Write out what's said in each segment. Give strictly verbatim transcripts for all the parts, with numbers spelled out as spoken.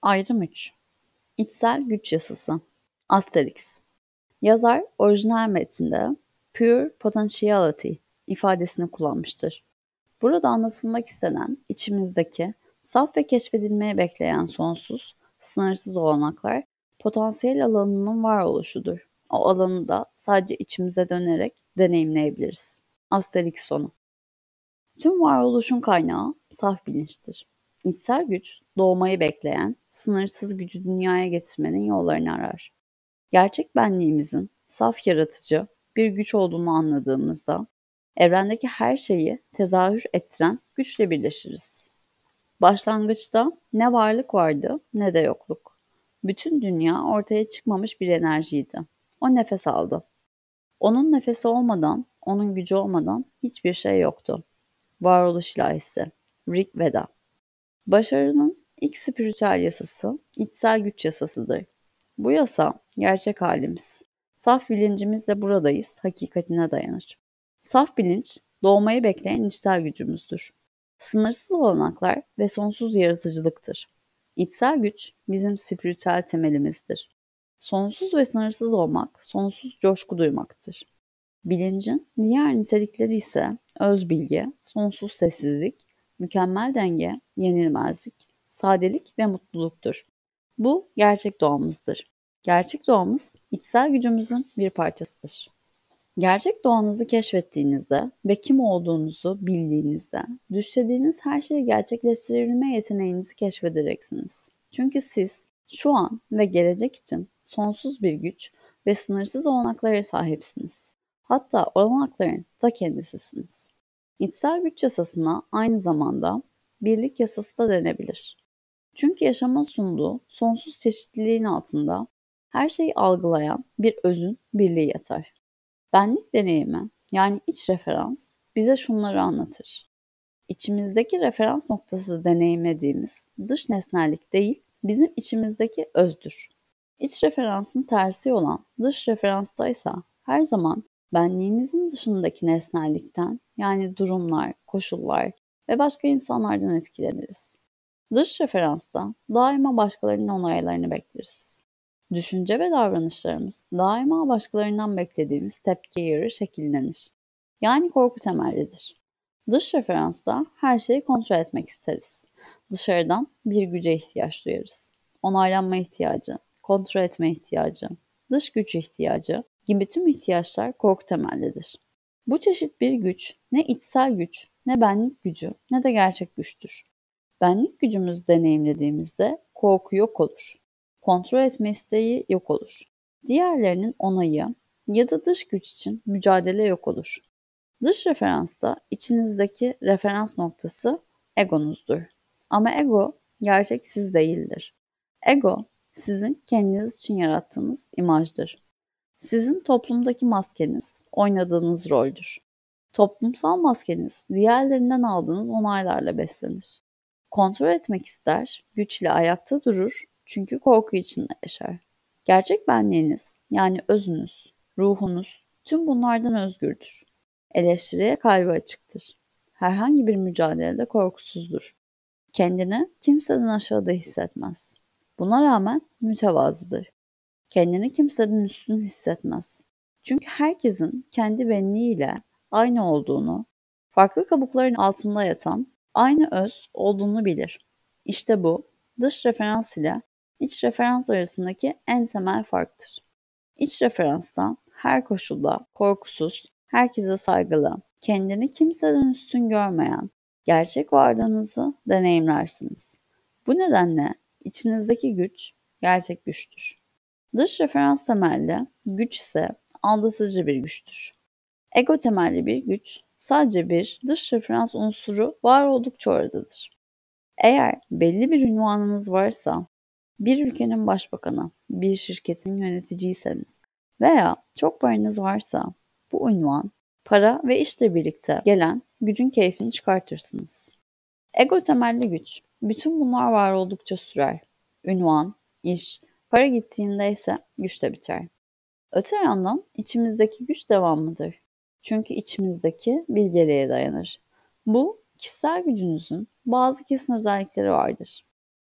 Ayrım üç. İçsel güç yasası. Asterix. Yazar orijinal metinde pure potentiality ifadesini kullanmıştır. Burada anlatılmak istenen içimizdeki saf ve keşfedilmeye bekleyen sonsuz, sınırsız olanaklar potansiyel alanının varoluşudur. O alanı da sadece içimize dönerek deneyimleyebiliriz. Asterix sonu. Tüm varoluşun kaynağı saf bilinçtir. İçsel güç, doğmayı bekleyen, sınırsız gücü dünyaya getirmenin yollarını arar. Gerçek benliğimizin saf yaratıcı bir güç olduğunu anladığımızda, evrendeki her şeyi tezahür ettiren güçle birleşiriz. Başlangıçta ne varlık vardı ne de yokluk. Bütün dünya ortaya çıkmamış bir enerjiydi. O nefes aldı. Onun nefesi olmadan, onun gücü olmadan hiçbir şey yoktu. Varoluş ilahisi, Rig Veda. Başarının ilk spiritüel yasası, içsel güç yasasıdır. Bu yasa, gerçek halimiz. Saf bilincimizle buradayız, hakikatine dayanır. Saf bilinç, doğmayı bekleyen içsel gücümüzdür. Sınırsız olanaklar ve sonsuz yaratıcılıktır. İçsel güç, bizim spiritüel temelimizdir. Sonsuz ve sınırsız olmak, sonsuz coşku duymaktır. Bilincin diğer nitelikleri ise öz bilgi, sonsuz sessizlik, mükemmel denge, yenilmezlik, sadelik ve mutluluktur. Bu gerçek doğamızdır. Gerçek doğamız içsel gücümüzün bir parçasıdır. Gerçek doğanızı keşfettiğinizde ve kim olduğunuzu bildiğinizde düşlediğiniz her şeyi gerçekleştirebilme yeteneğinizi keşfedeceksiniz. Çünkü siz şu an ve gelecek için sonsuz bir güç ve sınırsız olanaklara sahipsiniz. Hatta olanakların ta kendisisiniz. İçsel güç yasasına aynı zamanda birlik yasası da denebilir. Çünkü yaşamın sunduğu sonsuz çeşitliliğin altında her şeyi algılayan bir özün birliği yatar. Benlik deneyimi, yani iç referans, bize şunları anlatır. İçimizdeki referans noktası deneyimlediğimiz dış nesnellik değil, bizim içimizdeki özdür. İç referansın tersi olan dış referanstaysa her zaman benliğimizin dışındaki nesnellikten, yani durumlar, koşullar ve başka insanlardan etkileniriz. Dış referansta daima başkalarının onaylarını bekleriz. Düşünce ve davranışlarımız daima başkalarından beklediğimiz tepkiye göre şekillenir. Yani korku temellidir. Dış referansta her şeyi kontrol etmek isteriz. Dışarıdan bir güce ihtiyaç duyarız. Onaylanma ihtiyacı, kontrol etme ihtiyacı, dış güç ihtiyacı gibi tüm ihtiyaçlar korku temellidir. Bu çeşit bir güç ne içsel güç, ne benlik gücü, ne de gerçek güçtür. Benlik gücümüzü deneyimlediğimizde korku yok olur. Kontrol etme isteği yok olur. Diğerlerinin onayı ya da dış güç için mücadele yok olur. Dış referansta içinizdeki referans noktası egonuzdur. Ama ego gerçek siz değildir. Ego sizin kendiniz için yarattığınız imajdır. Sizin toplumdaki maskeniz, oynadığınız roldür. Toplumsal maskeniz diğerlerinden aldığınız onaylarla beslenir. Kontrol etmek ister, güçle ayakta durur çünkü korku içinde yaşar. Gerçek benliğiniz, yani özünüz, ruhunuz tüm bunlardan özgürdür. Eleştiriye kalbi açıktır. Herhangi bir mücadelede korkusuzdur. Kendini kimseden aşağıda hissetmez. Buna rağmen mütevazıdır. Kendini kimseden üstün hissetmez. Çünkü herkesin kendi benliğiyle aynı olduğunu, farklı kabukların altında yatan aynı öz olduğunu bilir. İşte bu, dış referans ile iç referans arasındaki en temel farktır. İç referanstan her koşulda korkusuz, herkese saygılı, kendini kimseden üstün görmeyen, gerçek varlığınızı deneyimlersiniz. Bu nedenle içinizdeki güç gerçek güçtür. Dış referans temelli güç ise aldatıcı bir güçtür. Ego temelli bir güç sadece bir dış referans unsuru var oldukça oradadır. Eğer belli bir ünvanınız varsa, bir ülkenin başbakanı, bir şirketin yöneticiyseniz veya çok paranız varsa bu ünvan, para ve işle birlikte gelen gücün keyfini çıkartırsınız. Ego temelli güç, bütün bunlar var oldukça sürer. Ünvan, iş, para gittiğinde ise güç de biter. Öte yandan içimizdeki güç devamlıdır. Çünkü içimizdeki bilgeliğe dayanır. Bu, kişisel gücünüzün bazı kesin özellikleri vardır.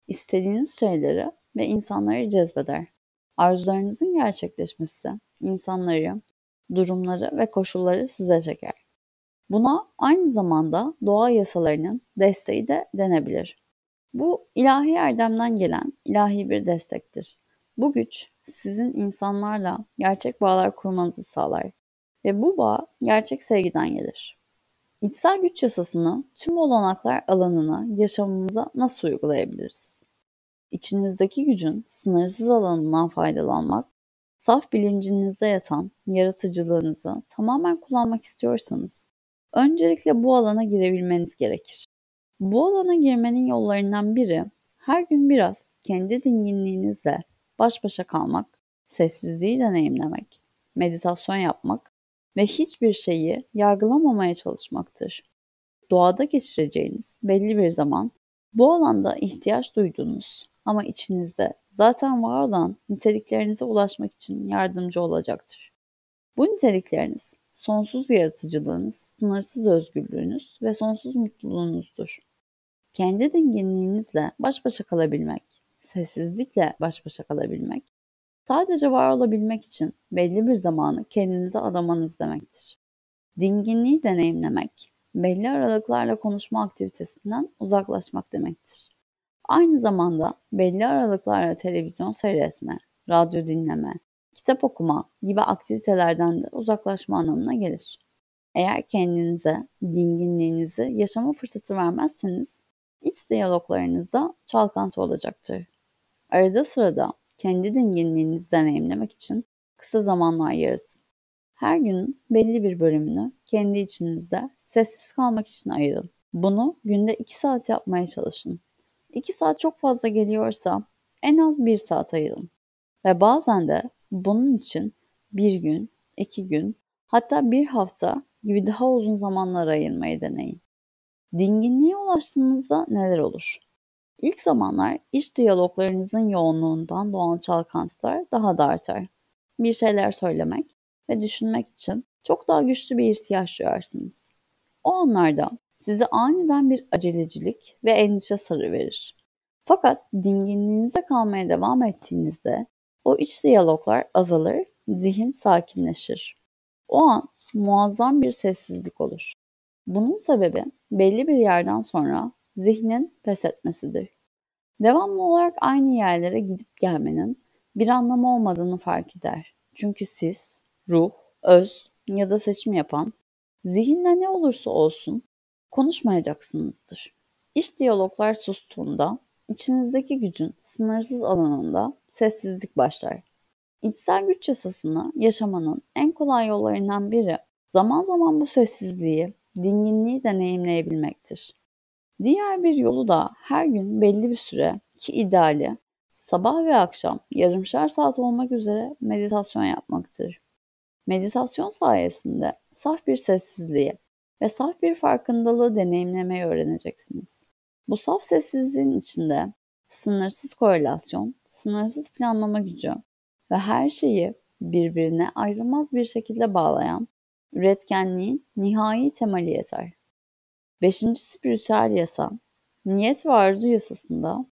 İstediğiniz şeyleri ve insanları cezbeder. Arzularınızın gerçekleşmesi insanları, durumları ve koşulları size çeker. Buna aynı zamanda doğa yasalarının desteği de denebilir. Bu ilahi erdemden gelen ilahi bir destektir. Bu güç sizin insanlarla gerçek bağlar kurmanızı sağlar ve bu bağ gerçek sevgiden gelir. İçsel güç yasasını tüm olanaklar alanına yaşamımıza nasıl uygulayabiliriz? İçinizdeki gücün sınırsız alanından faydalanmak, saf bilincinizde yatan yaratıcılığınızı tamamen kullanmak istiyorsanız, öncelikle bu alana girebilmeniz gerekir. Bu alana girmenin yollarından biri, her gün biraz kendi dinginliğinizle baş başa kalmak, sessizliği deneyimlemek, meditasyon yapmak ve hiçbir şeyi yargılamamaya çalışmaktır. Doğada geçireceğiniz belli bir zaman, bu alanda ihtiyaç duyduğunuz ama içinizde zaten var olan niteliklerinize ulaşmak için yardımcı olacaktır. Bu nitelikleriniz, sonsuz yaratıcılığınız, sınırsız özgürlüğünüz ve sonsuz mutluluğunuzdur. Kendi dinginliğinizle baş başa kalabilmek, sessizlikle baş başa kalabilmek, sadece var olabilmek için belli bir zamanı kendinize adamanız demektir. Dinginliği deneyimlemek, belli aralıklarla konuşma aktivitesinden uzaklaşmak demektir. Aynı zamanda belli aralıklarla televizyon seyretme, radyo dinleme, kitap okuma gibi aktivitelerden de uzaklaşma anlamına gelir. Eğer kendinize dinginliğinizi yaşama fırsatı vermezseniz, iç diyaloglarınızda çalkantı olacaktır. Arada sırada kendi dinginliğinizi deneyimlemek için kısa zamanlar yaratın. Her günün belli bir bölümünü kendi içinizde sessiz kalmak için ayırın. Bunu günde iki saat yapmaya çalışın. iki saat çok fazla geliyorsa en az bir saat ayırın. Ve bazen de bunun için bir gün, iki gün, hatta bir hafta gibi daha uzun zamanlar ayırmayı deneyin. Dinginliğe ulaştığınızda neler olur? İlk zamanlar iç diyaloglarınızın yoğunluğundan doğan çalkantılar daha da artar. Bir şeyler söylemek ve düşünmek için çok daha güçlü bir ihtiyaç duyarsınız. O anlarda size aniden bir acelecilik ve endişe sarıverir. Fakat dinginliğinize kalmaya devam ettiğinizde o iç diyaloglar azalır, zihin sakinleşir. O an muazzam bir sessizlik olur. Bunun sebebi belli bir yerden sonra zihnin pes etmesidir. Devamlı olarak aynı yerlere gidip gelmenin bir anlamı olmadığını fark eder. Çünkü siz, ruh, öz ya da seçim yapan, zihinle ne olursa olsun konuşmayacaksınızdır. İç diyaloglar sustuğunda içinizdeki gücün sınırsız alanında sessizlik başlar. İçsel güç yasasını yaşamanın en kolay yollarından biri zaman zaman bu sessizliği, dinginliği deneyimleyebilmektir. Diğer bir yolu da her gün belli bir süre ki ideali sabah ve akşam yarımşar saat olmak üzere meditasyon yapmaktır. Meditasyon sayesinde saf bir sessizliği ve saf bir farkındalığı deneyimlemeyi öğreneceksiniz. Bu saf sessizliğin içinde sınırsız korelasyon, sınırsız planlama gücü ve her şeyi birbirine ayrılmaz bir şekilde bağlayan üretkenliğin nihai temeli yeter. Beşinci spiritüel yasa, niyet ve arzu yasasında